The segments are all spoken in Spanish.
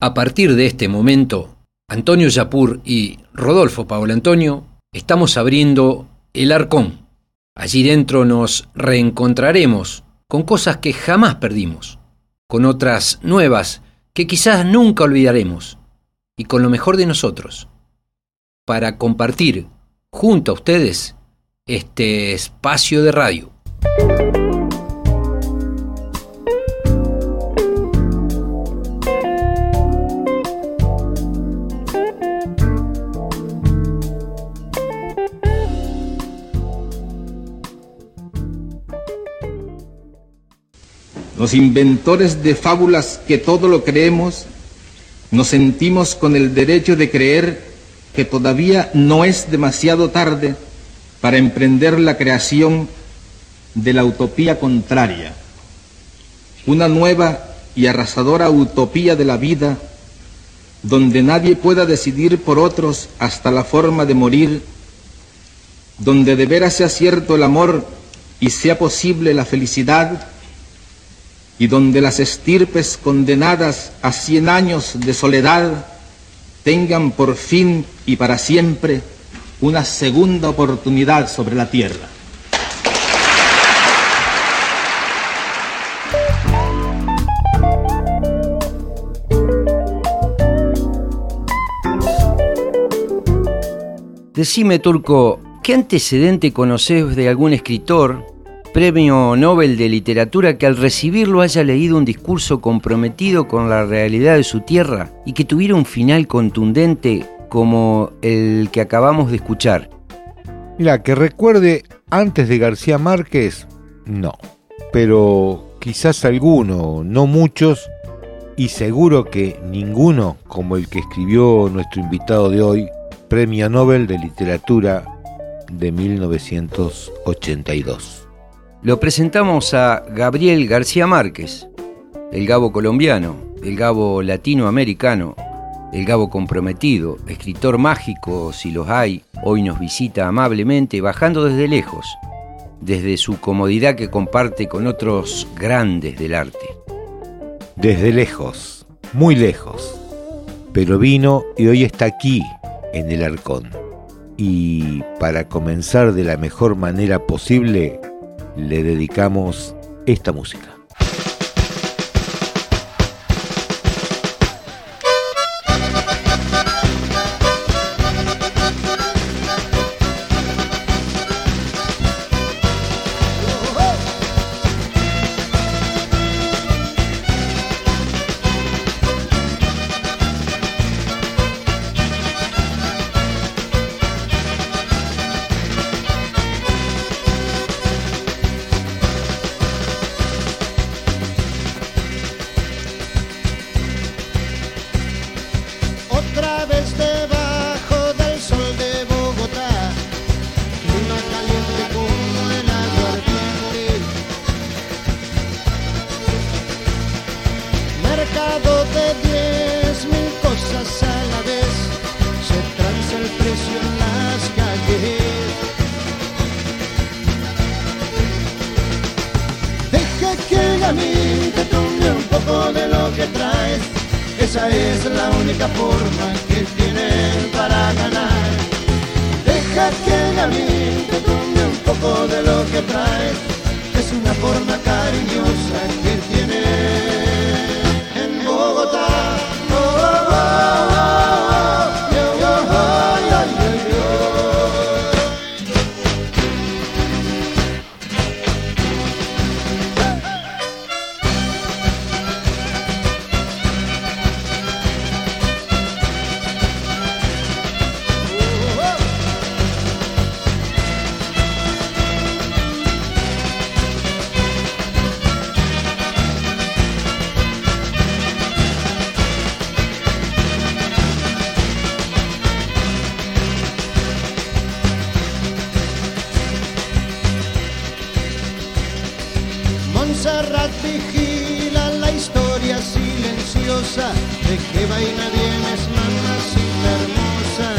A partir de este momento, Antonio Yapur y Rodolfo Paolantonio estamos abriendo el Arcón. Allí dentro nos reencontraremos con cosas que jamás perdimos, con otras nuevas que quizás nunca olvidaremos y con lo mejor de nosotros, para compartir junto a ustedes este espacio de radio. Los inventores de fábulas que todo lo creemos, nos sentimos con el derecho de creer que todavía no es demasiado tarde para emprender la creación de la utopía contraria, una nueva y arrasadora utopía de la vida, donde nadie pueda decidir por otros hasta la forma de morir, donde de veras sea cierto el amor y sea posible la felicidad, y donde las estirpes condenadas a 100 años de soledad tengan por fin y para siempre una segunda oportunidad sobre la tierra. Decime, Turco, ¿qué antecedente conocés de algún escritor, premio Nobel de Literatura, que al recibirlo haya leído un discurso comprometido con la realidad de su tierra y que tuviera un final contundente como el que acabamos de escuchar? Mira, que recuerde antes de García Márquez, no. Pero quizás alguno, no muchos, y seguro que ninguno como el que escribió nuestro invitado de hoy, premio Nobel de Literatura de 1982. Lo presentamos a Gabriel García Márquez, el Gabo colombiano, el Gabo latinoamericano, el Gabo comprometido, escritor mágico si los hay. Hoy nos visita amablemente, bajando desde lejos, desde su comodidad que comparte con otros grandes del arte. Desde lejos, muy lejos, pero vino y hoy está aquí, en el Arcón. Y para comenzar de la mejor manera posible, le dedicamos esta música. Esa es la única forma que tienen para ganar. Deja que la mente tome un poco de lo que traes. Es una forma cariñosa que tienen en Bogotá. Oh, oh, oh, oh, oh, yo, yo, oh, yo, yo, yo. Montserrat vigila la historia silenciosa de que vaina vienes, mamacita hermosa.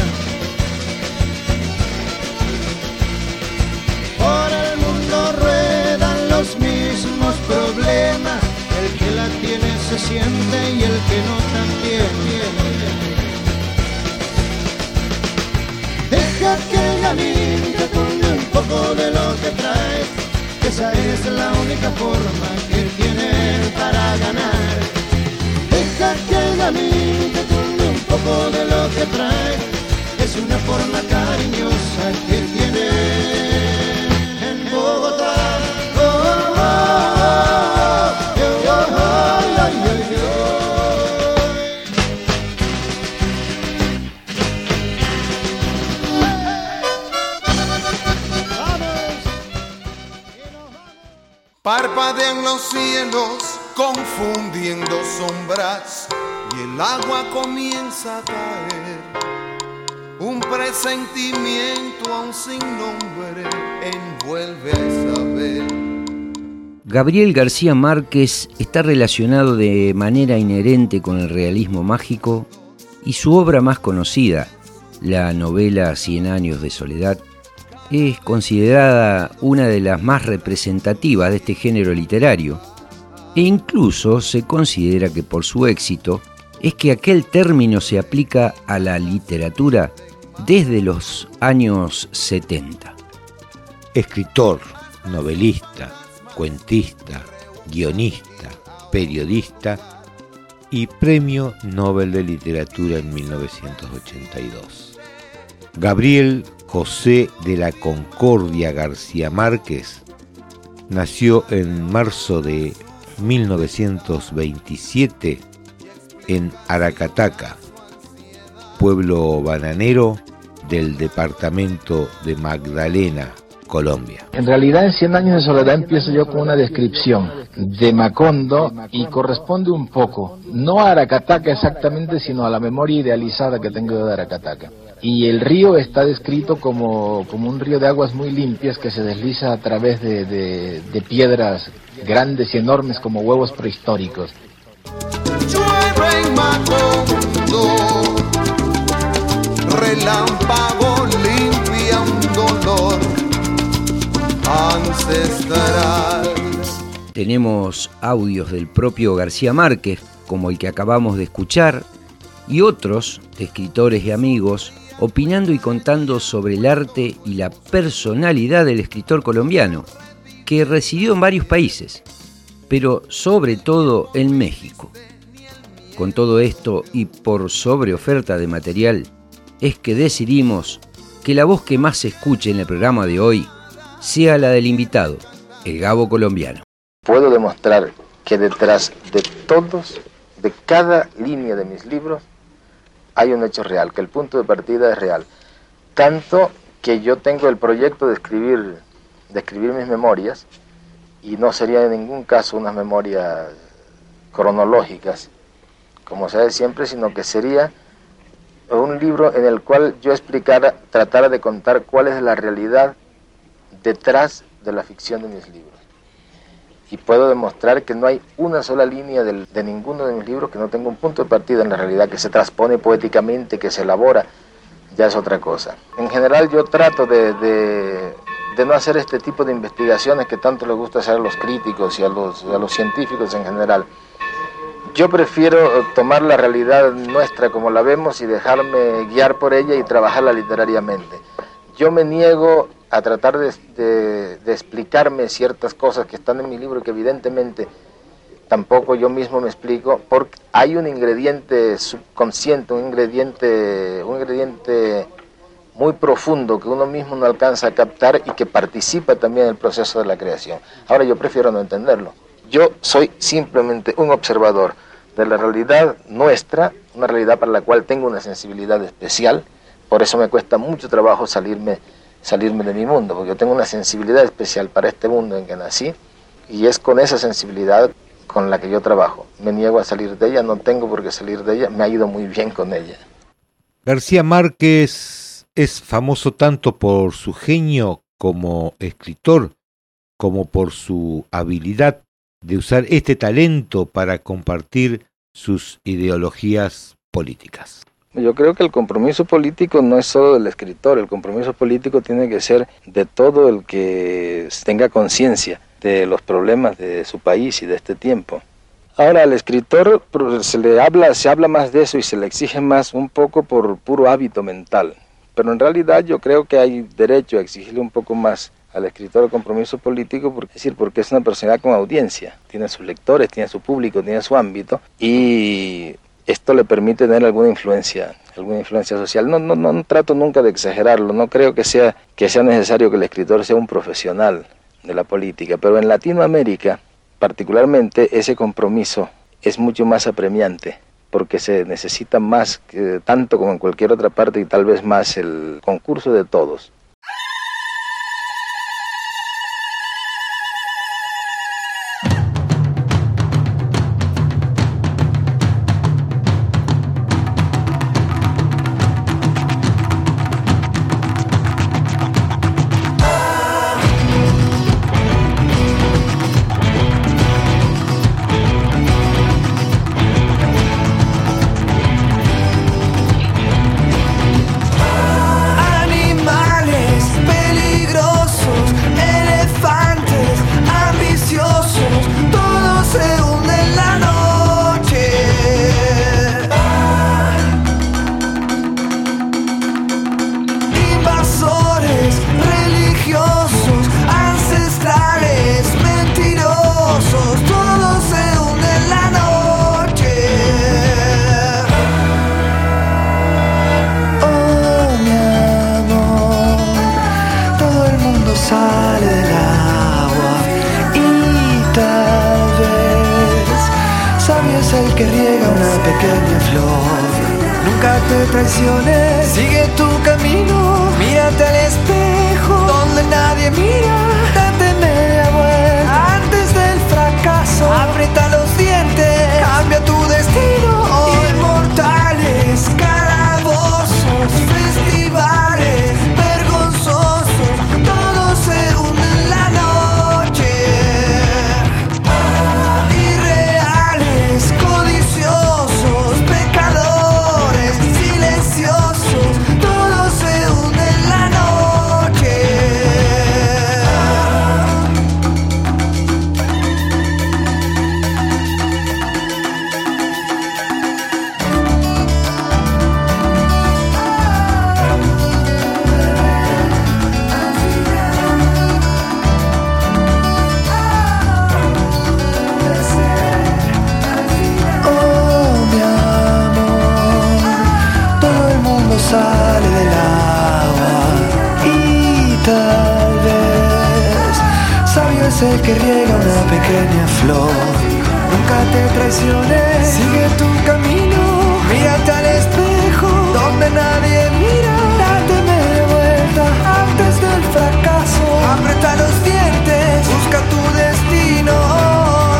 Por el mundo ruedan los mismos problemas, el que la tiene se siente y el que no también. camino, tome un poco de lo que traes. Esa es la única forma que tienes para ganar. Deja que el gamín te tumbe un poco de lo que trae. Es una forma cariñosa que tiene en Bogotá. Oh, oh, oh, oh, oh, oh, oh, oh, oh, oh. Parpadean los cielos confundiendo sombras y el agua comienza a caer. Un presentimiento aún sin nombre envuelve a Isabel. Gabriel García Márquez está relacionado de manera inherente con el realismo mágico y su obra más conocida, la novela 100 años de soledad, es considerada una de las más representativas de este género literario e incluso se considera que por su éxito es que aquel término se aplica a la literatura desde los años 70. Escritor, novelista, cuentista, guionista, periodista y Premio Nobel de Literatura en 1982. Gabriel José de la Concordia García Márquez nació en marzo de 1927 en Aracataca, pueblo bananero del departamento de Magdalena, Colombia. En realidad en 100 años de soledad empiezo yo con una descripción de Macondo y corresponde un poco, no a Aracataca exactamente, sino a la memoria idealizada que tengo yo de Aracataca. Y el río está descrito como un río de aguas muy limpias que se desliza a través de piedras grandes y enormes como huevos prehistóricos. Llueve en Macondo, relámpago limpia un dolor ancestral. Tenemos audios del propio García Márquez, como el que acabamos de escuchar, y otros escritores y amigos opinando y contando sobre el arte y la personalidad del escritor colombiano, que residió en varios países, pero sobre todo en México. Con todo esto y por sobreoferta de material, es que decidimos que la voz que más se escuche en el programa de hoy sea la del invitado, el Gabo colombiano. Puedo demostrar que detrás de cada línea de mis libros, hay un hecho real, que el punto de partida es real. Tanto que yo tengo el proyecto de escribir mis memorias, y no sería en ningún caso unas memorias cronológicas, como se hace siempre, sino que sería un libro en el cual yo tratara de contar cuál es la realidad detrás de la ficción de mis libros. Y puedo demostrar que no hay una sola línea de ninguno de mis libros que no tenga un punto de partida en la realidad, que se transpone poéticamente, que se elabora, ya es otra cosa. En general yo trato de no hacer este tipo de investigaciones que tanto les gusta hacer a los críticos y a los científicos en general. Yo prefiero tomar la realidad nuestra como la vemos y dejarme guiar por ella y trabajarla literariamente. Yo me niego a tratar de explicarme ciertas cosas que están en mi libro que evidentemente tampoco yo mismo me explico, porque hay un ingrediente subconsciente, un ingrediente muy profundo que uno mismo no alcanza a captar y que participa también en el proceso de la creación. Ahora yo prefiero no entenderlo. Yo soy simplemente un observador de la realidad nuestra, una realidad para la cual tengo una sensibilidad especial, por eso me cuesta mucho trabajo salirme de mi mundo, porque yo tengo una sensibilidad especial para este mundo en que nací, y es con esa sensibilidad con la que yo trabajo. Me niego a salir de ella, no tengo por qué salir de ella, me ha ido muy bien con ella. García Márquez es famoso tanto por su genio como escritor, como por su habilidad de usar este talento para compartir sus ideologías políticas. Yo creo que el compromiso político no es solo del escritor, el compromiso político tiene que ser de todo el que tenga conciencia de los problemas de su país y de este tiempo. Ahora, al escritor se habla más de eso y se le exige más un poco por puro hábito mental, pero en realidad yo creo que hay derecho a exigirle un poco más al escritor el compromiso político, porque es una personalidad con audiencia, tiene sus lectores, tiene su público, tiene su ámbito, y esto le permite tener alguna influencia social. No trato nunca de exagerarlo, no creo que sea necesario que el escritor sea un profesional de la política, pero en Latinoamérica, particularmente, ese compromiso es mucho más apremiante, porque se necesita más, tanto como en cualquier otra parte, y tal vez más el concurso de todos. Traiciones, sigue tu camino, mírate al espejo, donde nadie mira, date media vuelta, antes del fracaso, aprieta los dientes, cambia tu destino, inmortales, calabozos, festivales, vergonzosos, todo se hunde en la noche, irreales, codiciosos, pecadores, todo se hunde en la noche. Oh, mi amor, todo el mundo sale del agua y tal vez sabio es el que riega una pequeña flor. Nunca te traiciones, sigue tu camino, mírate al espejo, donde nadie mira, date media vuelta, antes del fracaso, aprieta los dientes, busca tu destino.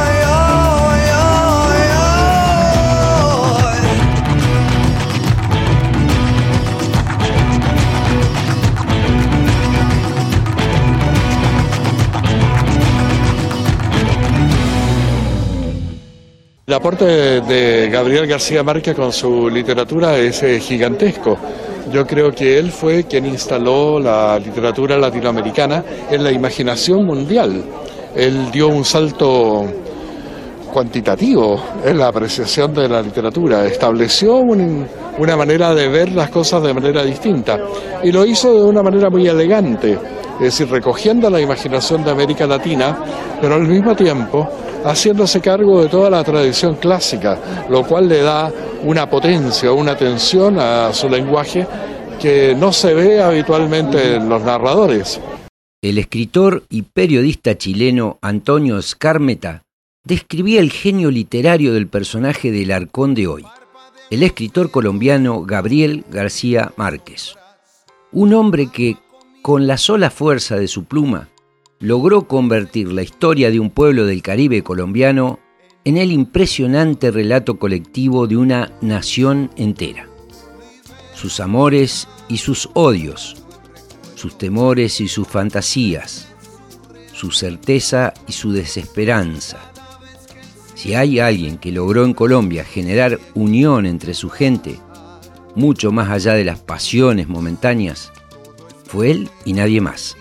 El aporte de Gabriel García Márquez con su literatura es gigantesco. Yo creo que él fue quien instaló la literatura latinoamericana en la imaginación mundial. Él dio un salto cuantitativo en la apreciación de la literatura, estableció una manera de ver las cosas de manera distinta y lo hizo de una manera muy elegante, es decir, recogiendo la imaginación de América Latina, pero al mismo tiempo haciéndose cargo de toda la tradición clásica, lo cual le da una potencia, una tensión a su lenguaje que no se ve habitualmente en los narradores. El escritor y periodista chileno Antonio Skármeta describía el genio literario del personaje del Arcón de hoy, el escritor colombiano Gabriel García Márquez. Un hombre que, con la sola fuerza de su pluma, logró convertir la historia de un pueblo del Caribe colombiano en el impresionante relato colectivo de una nación entera. Sus amores y sus odios, sus temores y sus fantasías, su certeza y su desesperanza. Si hay alguien que logró en Colombia generar unión entre su gente, mucho más allá de las pasiones momentáneas, fue él y nadie más.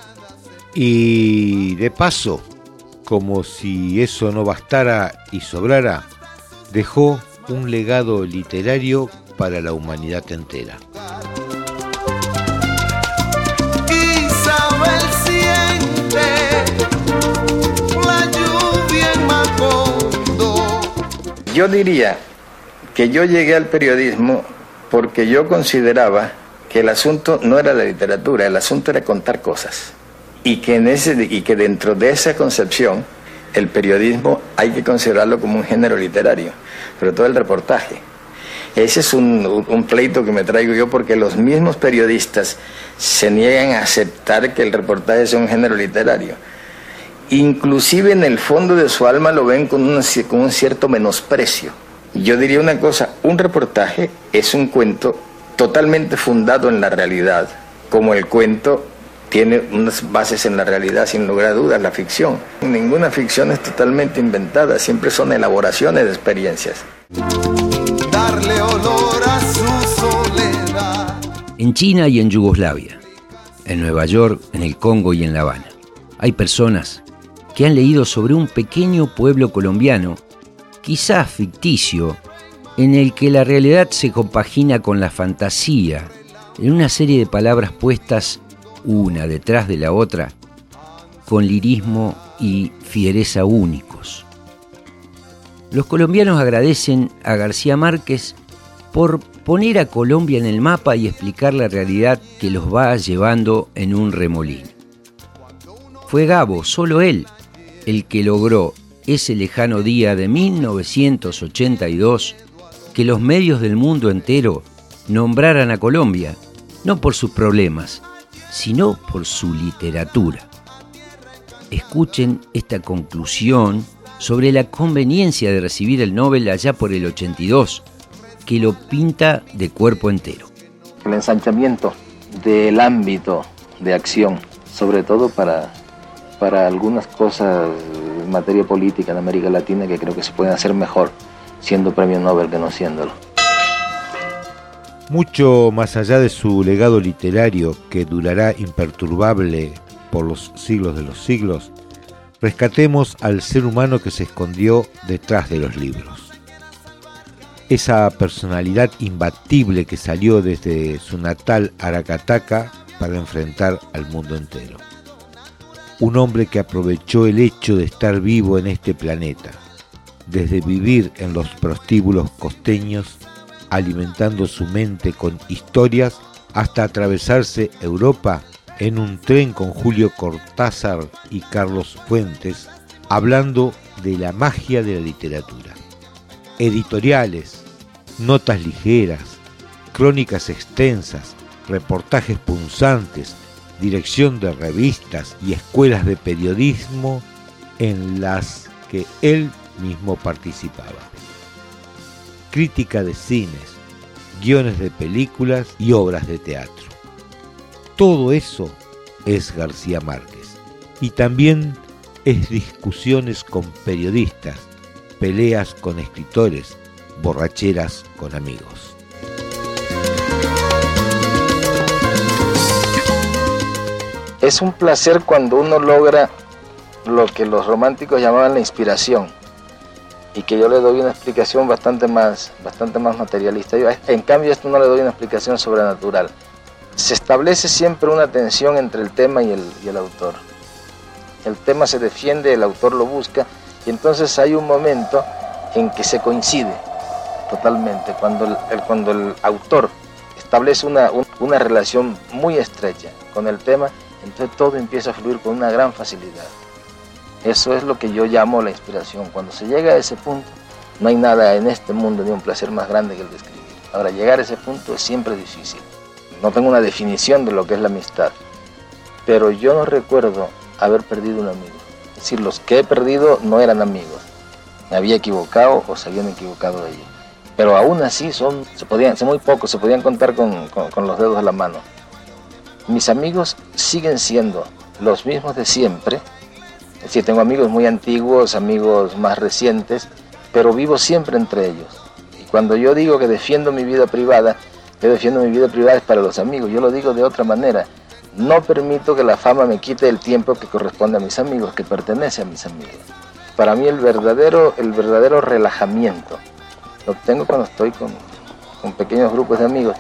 Y de paso, como si eso no bastara y sobrara, dejó un legado literario para la humanidad entera. Yo diría que yo llegué al periodismo porque yo consideraba que el asunto no era la literatura, el asunto era contar cosas. Y que dentro de esa concepción, el periodismo hay que considerarlo como un género literario, sobre todo el reportaje. Ese es un pleito que me traigo yo, porque los mismos periodistas se niegan a aceptar que el reportaje sea un género literario. Inclusive en el fondo de su alma lo ven con un cierto menosprecio. Yo diría una cosa: un reportaje es un cuento totalmente fundado en la realidad, como el cuento tiene unas bases en la realidad, sin lugar a dudas, la ficción. Ninguna ficción es totalmente inventada, siempre son elaboraciones de experiencias. Darle olor a su soledad. En China y en Yugoslavia, en Nueva York, en el Congo y en La Habana, hay personas que han leído sobre un pequeño pueblo colombiano, quizás ficticio, en el que la realidad se compagina con la fantasía, en una serie de palabras puestas una detrás de la otra, con lirismo y fiereza únicos. Los colombianos agradecen a García Márquez por poner a Colombia en el mapa y explicar la realidad que los va llevando en un remolino. Fue Gabo, solo él, el que logró ese lejano día de 1982 que los medios del mundo entero nombraran a Colombia, no por sus problemas, sino por su literatura. Escuchen esta conclusión sobre la conveniencia de recibir el Nobel allá por el 82, que lo pinta de cuerpo entero. El ensanchamiento del ámbito de acción, sobre todo para algunas cosas en materia política en América Latina, que creo que se pueden hacer mejor siendo premio Nobel que no siéndolo. Mucho más allá de su legado literario, que durará imperturbable por los siglos de los siglos, rescatemos al ser humano que se escondió detrás de los libros. Esa personalidad imbatible que salió desde su natal Aracataca para enfrentar al mundo entero. Un hombre que aprovechó el hecho de estar vivo en este planeta, desde vivir en los prostíbulos costeños, alimentando su mente con historias, hasta atravesarse Europa en un tren con Julio Cortázar y Carlos Fuentes, hablando de la magia de la literatura. Editoriales, notas ligeras, crónicas extensas, reportajes punzantes, dirección de revistas y escuelas de periodismo en las que él mismo participaba. Crítica de cines, guiones de películas y obras de teatro. Todo eso es García Márquez. Y también es discusiones con periodistas, peleas con escritores, borracheras con amigos. Es un placer cuando uno logra lo que los románticos llamaban la inspiración, y que yo le doy una explicación bastante más materialista. Yo, en cambio, esto no le doy una explicación sobrenatural. Se establece siempre una tensión entre el tema y el autor. El tema se defiende, el autor lo busca, y entonces hay un momento en que se coincide totalmente, cuando el autor establece una relación muy estrecha con el tema, entonces todo empieza a fluir con una gran facilidad. Eso es lo que yo llamo la inspiración. Cuando se llega a ese punto, no hay nada en este mundo ni un placer más grande que el de escribir. Ahora, llegar a ese punto es siempre difícil. No tengo una definición de lo que es la amistad, pero yo no recuerdo haber perdido un amigo. Es decir, los que he perdido no eran amigos. Me había equivocado o se habían equivocado de ellos. Pero aún así son muy pocos, se podían contar con los dedos de la mano. Mis amigos siguen siendo los mismos de siempre. Es decir, tengo amigos muy antiguos, amigos más recientes, pero vivo siempre entre ellos. Y cuando yo digo que defiendo mi vida privada, yo defiendo mi vida privada es para los amigos. Yo lo digo de otra manera. No permito que la fama me quite el tiempo que corresponde a mis amigos, que pertenece a mis amigos. Para mí el verdadero relajamiento lo obtengo cuando estoy con pequeños grupos de amigos.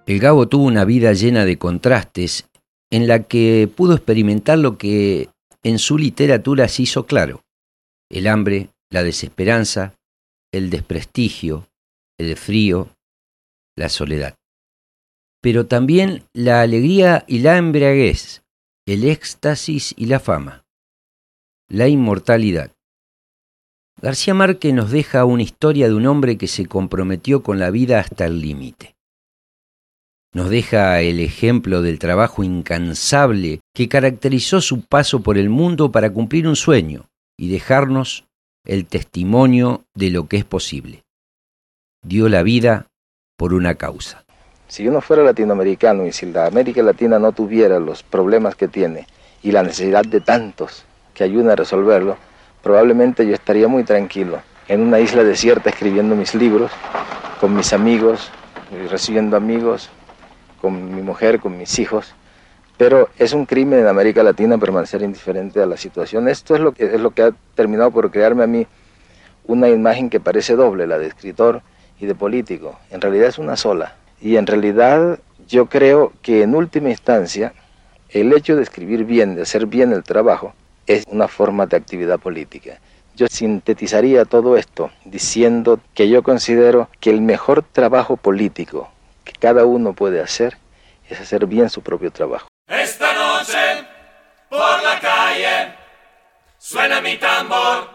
El Gabo tuvo una vida llena de contrastes en la que pudo experimentar lo que en su literatura se hizo claro: el hambre, la desesperanza, el desprestigio, el frío, la soledad. Pero también la alegría y la embriaguez, el éxtasis y la fama, la inmortalidad. García Márquez nos deja una historia de un hombre que se comprometió con la vida hasta el límite. Nos deja el ejemplo del trabajo incansable que caracterizó su paso por el mundo para cumplir un sueño y dejarnos el testimonio de lo que es posible. Dio la vida por una causa. Si yo no fuera latinoamericano y si la América Latina no tuviera los problemas que tiene y la necesidad de tantos que ayuden a resolverlo, probablemente yo estaría muy tranquilo en una isla desierta escribiendo mis libros, con mis amigos, recibiendo amigos, con mi mujer, con mis hijos. Pero es un crimen en América Latina permanecer indiferente a la situación. Esto es lo que ha terminado por crearme a mí una imagen que parece doble, la de escritor y de político. En realidad es una sola. Y en realidad yo creo que en última instancia el hecho de escribir bien, de hacer bien el trabajo, es una forma de actividad política. Yo sintetizaría todo esto diciendo que yo considero que el mejor trabajo político que cada uno puede hacer es hacer bien su propio trabajo. Esta noche por la calle suena mi tambor.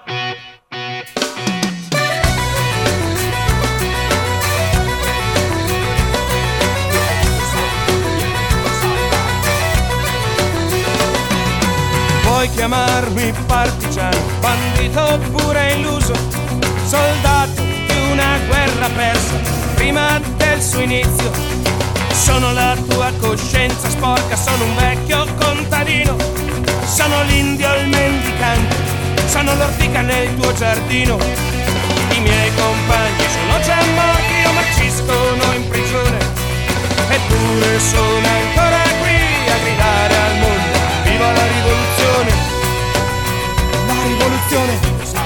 Puoi chiamarmi partigiano, bandito oppure illuso, soldato di una guerra persa prima del suo inizio. Sono la tua coscienza sporca, sono un vecchio contadino, sono l'indio il mendicante, sono l'ortica nel tuo giardino. I miei compagni sono già morti o marciscono in prigione, eppure sono ancora qui a gridare al mondo: viva la rivoluzione! La rivoluzione!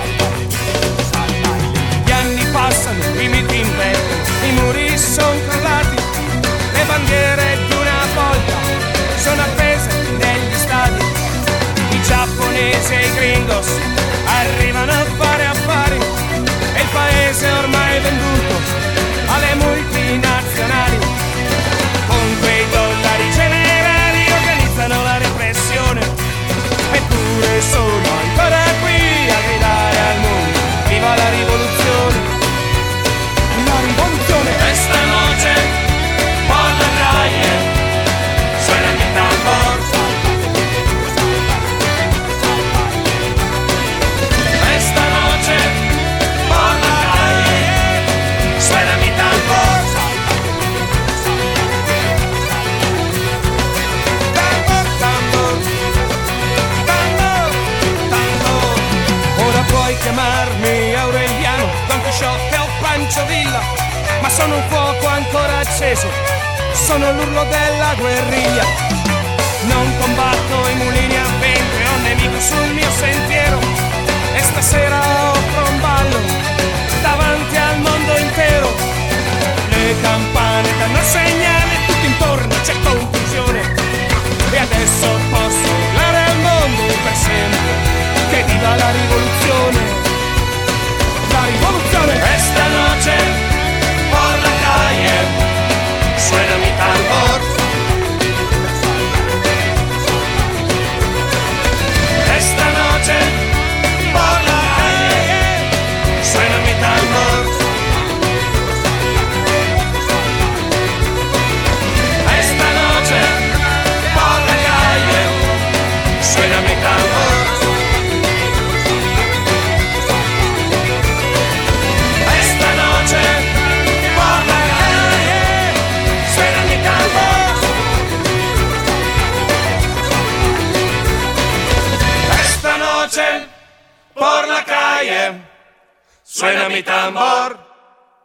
Gli anni passano, i miti invecchiano, i muri sono crollati, le bandiere di una volta sono appese negli stadi. I giapponesi e i gringos arrivano a fare affari e il paese ormai è venduto alle multinazionali. Con quei dollari generali organizzano la repressione, eppure sono ancora qui a gridare al mondo: viva la rivoluzione! La rivoluzione! Esta noche por la calle suena mi tambor. Esta noche por la calle suena mi tambor. Tambor, tambor, tambor, tambor. Ora puoi chiamarmi Aureliano, Don Chisciotte o Pancio Villa, ma sono un fuoco ancora acceso, sono l'urlo della guerriglia. Non combatto i mulini a vento e ho un nemico sul mio sentiero, e stasera offro un ballo davanti al mondo intero. Le campane danno segnale, tutto intorno c'è confusione, e adesso posso urlare al mondo per sempre che viva la rivoluzione! La rivoluzione! Esta noche por la calle suena mi tambor. Esta noche por la calle suena mi tambor. Esta noche por la calle suena mi tambor. Esta noche por la calle suena mi tambor. Esta noche por la calle suena mi tambor.